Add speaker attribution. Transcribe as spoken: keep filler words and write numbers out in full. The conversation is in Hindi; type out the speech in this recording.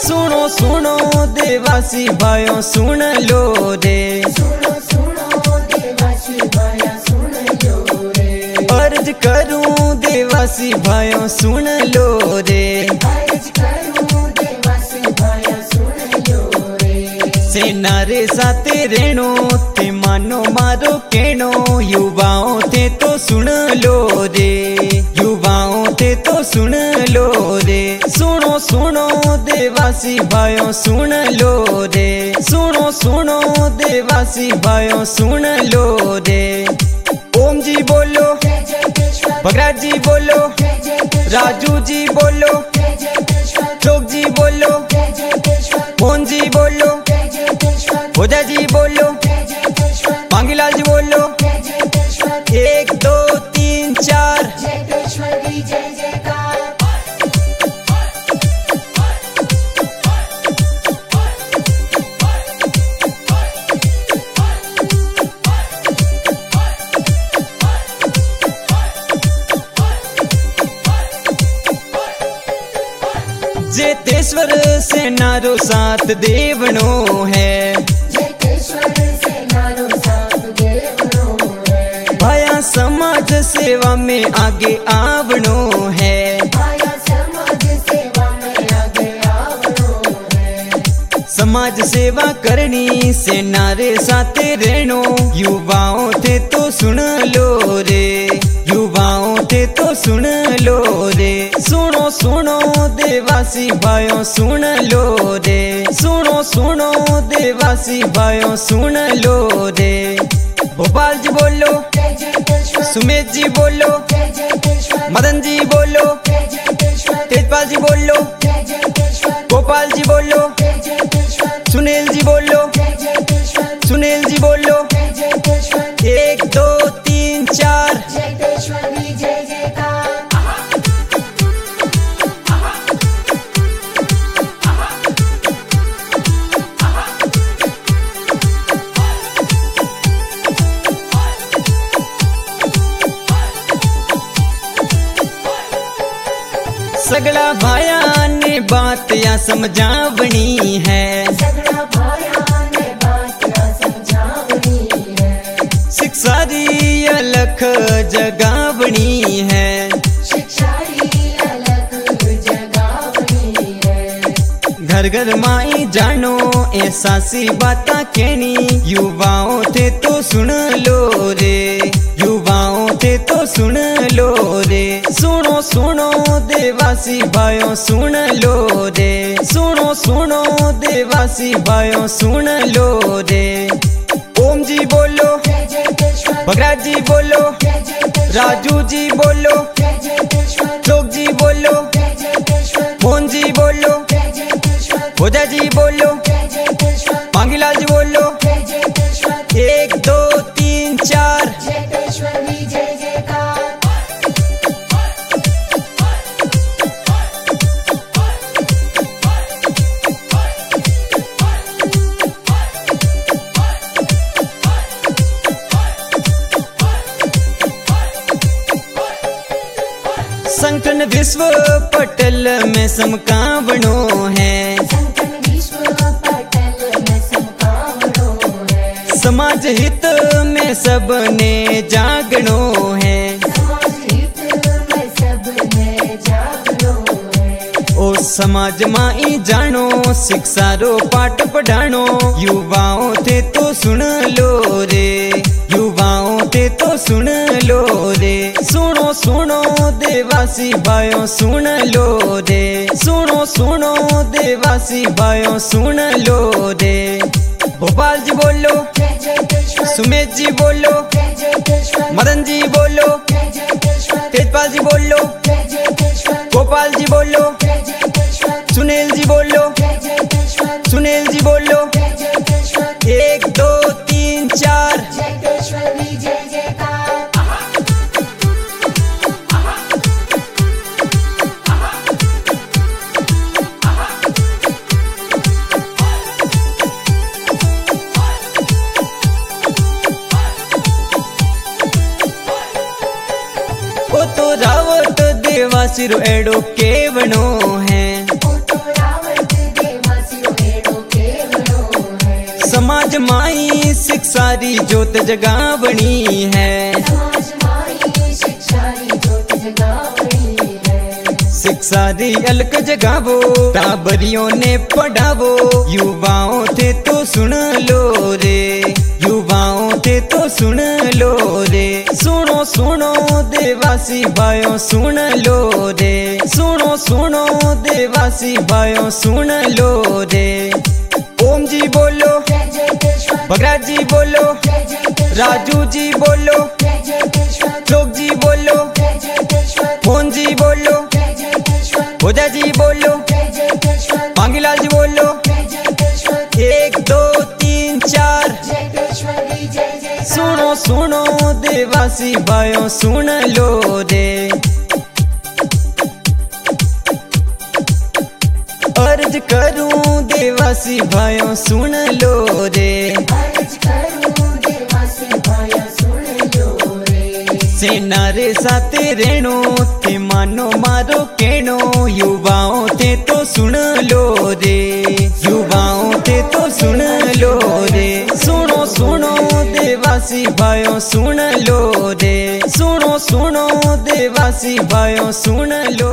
Speaker 1: सुनो सुनो देवासी भाइयों सुन लो रे,
Speaker 2: सुनो सुनो देवासी भाइयों सुन लो रे।
Speaker 1: अर्ज करूं देवासी भाइयों सुन लो रे,
Speaker 2: अर्ज करूं देवासी भाइयों सुन लो रे।
Speaker 1: सेना रे साथे रहनो ते मानो मारो कहनो, युवाओं थे तो सुन लो रे, युवाओं थे तो सुन लो रे। सुनो सुनो देवासी भाइयों सुन लो रे, सुनो सुनो देवासी भाइयों सुन लो रे। ओम जी बोलो,
Speaker 2: जय जयकेश्वर,
Speaker 1: भगराज जी बोलो,
Speaker 2: जय जयकेश्वर,
Speaker 1: राजू जी बोलो,
Speaker 2: जय जयकेश्वर,
Speaker 1: चोक जी बोलो,
Speaker 2: जय जयकेश्वर,
Speaker 1: मोहन जी बोलो,
Speaker 2: जय जयकेश्वर,
Speaker 1: भोजा जी बोलो,
Speaker 2: जय जयकेश्वर,
Speaker 1: मांगीलाल जी बोलो।
Speaker 2: जय जयकेश्वर।
Speaker 1: एक दो तीन चार,
Speaker 2: जयकेश्वर की जय जयकार।
Speaker 1: जेतेश्वर सेनारो साथ देवनो है,
Speaker 2: जयकेश्वर से नारो साथ देवनो है।
Speaker 1: भाया समाज सेवा में आगे आवनो है,
Speaker 2: आया समाज सेवा में आगे आवनो है।
Speaker 1: समाज सेवा करनी सेनारे साथे रहनो, युवाओं थे तो सुन लो रे, युवाओं थे तो सुन लो रे। सुनो सुनो देवासी भाइयों सुन लो रे, सुनो सुनो देवासी भाइयों सुन लो रे। भोपाल जी बोलो,
Speaker 2: जय जयकेश्वर,
Speaker 1: सुमेश जी बोलो,
Speaker 2: जय जयकेश्वर,
Speaker 1: मदन जी बोलो,
Speaker 2: जय जयकेश्वर,
Speaker 1: तेजपाल जी बोलो,
Speaker 2: जय जयकेश्वर,
Speaker 1: गोपाल जी बोलो,
Speaker 2: जय जयकेश्वर,
Speaker 1: सुनील जी बोलो,
Speaker 2: जय जयकेश्वर,
Speaker 1: सुनील जी बोलो।
Speaker 2: जय जयकेश्वर।
Speaker 1: एक दो तीन चार,
Speaker 2: जयकेश्वर की जय जयकार।
Speaker 1: सगला भाया ने बात या समझावनी है,
Speaker 2: सगड़ा भाया ने बात या समझावनी है।
Speaker 1: शिक्षा दी अलख जगावनी है,
Speaker 2: शिक्षा की अलग जगावनी है।
Speaker 1: घर घर माई जानो ऐसी बाता कहनी, युवाओं थे तो सुन लो रे, युवाओं थे तो सुन लो रे। सुनो सुनो देवासी भाइयों सुन लो रे, सुनो सुनो देवासी भाइयों सुन लो रे। ओम जी बोलो,
Speaker 2: जय जयकेश्वर,
Speaker 1: भगराज जी बोलो,
Speaker 2: जय जयकेश्वर,
Speaker 1: राजू जी बोलो,
Speaker 2: जय जयकेश्वर,
Speaker 1: चोक जी बोलो,
Speaker 2: जय जयकेश्वर,
Speaker 1: मोहन जी बोलो,
Speaker 2: जय जयकेश्वर,
Speaker 1: भोजा जी बोलो,
Speaker 2: जय जयकेश्वर,
Speaker 1: मांगीलाल जी बोलो।
Speaker 2: जय जयकेश्वर।
Speaker 1: एक दो तीन चार,
Speaker 2: जयकेश्वर की जय जयकार।
Speaker 1: संगठन विश्व पटल में समकावनो है,
Speaker 2: संगठन विश्व पटल में समकावनो है।
Speaker 1: समाज हित में सबने जागनो है,
Speaker 2: समाज हित में सबने जागनो है।
Speaker 1: ओ समाज माई जानो शिक्षा रो पाठ पढ़ानो, युवाओं थे तो सुन लो रे, युवाओं थे तो सुन लो रे। सुनो सुनो देवासी भाइयों सुन लो रे, सुनो सुनो देवासी भाइयों सुन लो रे। भोपाल जी बोलो,
Speaker 2: जय जयकेश्वर,
Speaker 1: सुमेश जी बोलो,
Speaker 2: जय जयकेश्वर,
Speaker 1: मदन जी बोलो,
Speaker 2: जय जयकेश्वर,
Speaker 1: तेजपाल जी बोलो,
Speaker 2: जय जयकेश्वर,
Speaker 1: गोपाल जी बोलो,
Speaker 2: जय जयकेश्वर,
Speaker 1: सुनील जी बोलो,
Speaker 2: जय जयकेश्वर,
Speaker 1: सुनील जी बोलो।
Speaker 2: जय जयकेश्वर।
Speaker 1: एक दो तीन चार,
Speaker 2: जयकेश्वर की जय जयकार।
Speaker 1: ओ तो रावत देवासिर एडो केवनो है,
Speaker 2: ओ तो रावत देवासिर
Speaker 1: समाज माई शिक्षा री जोत जगावणी है।
Speaker 2: समाज माई शिक्षा री जोत जगावणी है।
Speaker 1: शिक्षा री अलग जगावो टाबरियों ने पढ़ावो युवाओं थे तो सुन लो रे युवाओं थे तो सुन लो रे। सुनो सुनो देवासी भाइयों सुन लो रे सुनो सुनो देवासी भाइयों सुन लो रे। ओम जी बोलो
Speaker 2: जय जयतेश्वर
Speaker 1: भगराज जी बोलो
Speaker 2: जय जयतेश्वर
Speaker 1: राजू जी बोलो
Speaker 2: जय जयतेश्वर
Speaker 1: लोक जी बोलो
Speaker 2: जय जयतेश्वर
Speaker 1: फोन जी बोलो
Speaker 2: जय जयतेश्वर
Speaker 1: भोजा जी बोलो
Speaker 2: जय जयतेश्वर
Speaker 1: मांगीलाल जी बोलो
Speaker 2: जय जयतेश्वर
Speaker 1: एक दो तीन चार।
Speaker 2: जयतेश्वरी जय जय
Speaker 1: सुनो सुनो देवासी भाइयों सुन लो रे। अर्ज करूं देवासी भाइयों सुन लो रे।
Speaker 2: अर्ज करूं देवासी भाइयों सुन लो रे।
Speaker 1: सेना रे साथे रेणो थे मानो मारो केणो युवाओं थे तो सुन लो रे युवाओं थे तो सुन लो रे। सुनो सुनो देवासी भाइयों सुन लो रे सुनो सुनो देवासी भाइयों सुन लो।